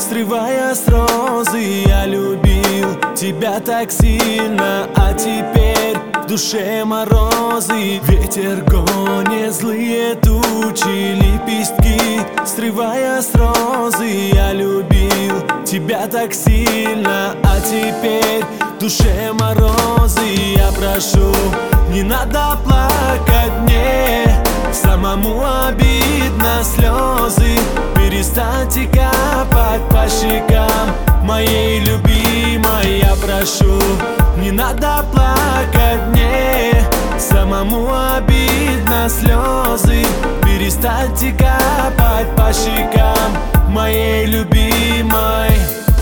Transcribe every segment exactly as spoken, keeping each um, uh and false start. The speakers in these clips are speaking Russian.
срывая с розы. Я любил тебя так сильно, а теперь в душе морозы. Ветер гонит злые тучи, лепестки срывая с розы. Я любил тебя так сильно, а теперь в душе морозы. Я прошу, не надо плакать мне, самому обидно слезы. Перестаньте капать по щекам моей любимой. Я прошу, не надо плакать мне, самому обидно слезы. Перестаньте капать по щекам моей любимой.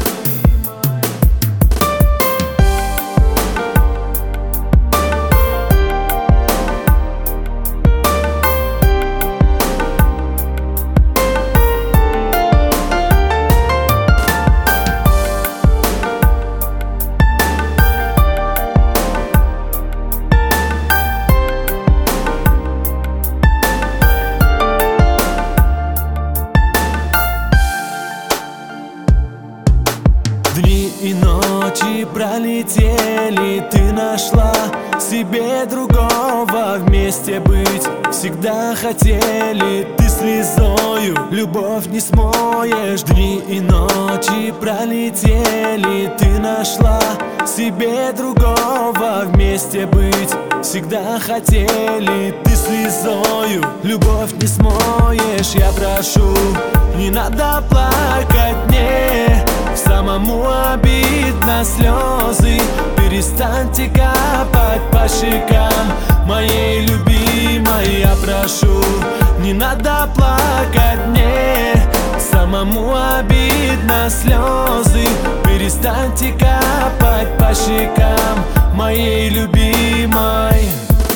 Дни и ночи пролетели, ты нашла себе другого. Вместе быть всегда хотели, ты слезою любовь не смоешь. Дни и ночи пролетели, ты нашла себе другого. Вместе быть всегда хотели, ты слезою любовь не смоешь. Я прошу, не надо плакать мне, самому обидно слезы. Перестаньте капать по щекам моей любимой. Я прошу, не надо плакать мне, самому обидно слезы. Перестаньте капать по щекам моей любимой.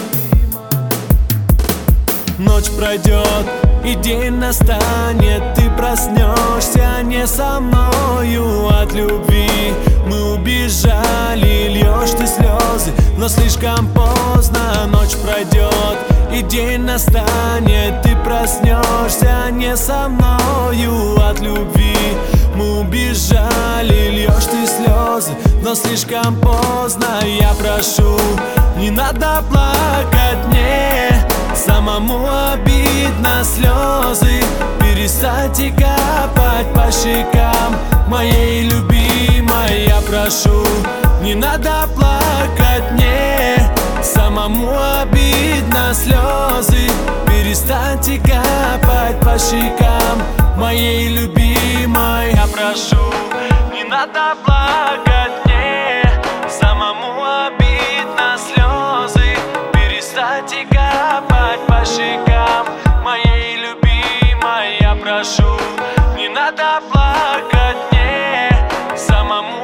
Ночь пройдет и день настанет, ты проснешься не со мною. От любви мы убежали, льешь ты слезы, но слишком поздно. Ночь пройдет и день настанет, ты проснешься не со мною. От любви мы убежали, льешь ты слезы, но слишком поздно. Я прошу, не надо плакать мне, самому обидно слезы. Перестаньте капать по щекам моей любимой. Я прошу, не надо плакать мне, самому обидно слезы. Перестаньте капать по щекам моей любимой. Я прошу, не надо плакать мне, самому обидно слезы. Перестаньте капать по щекам моей любимой. Я прошу, не надо плакать мне, самому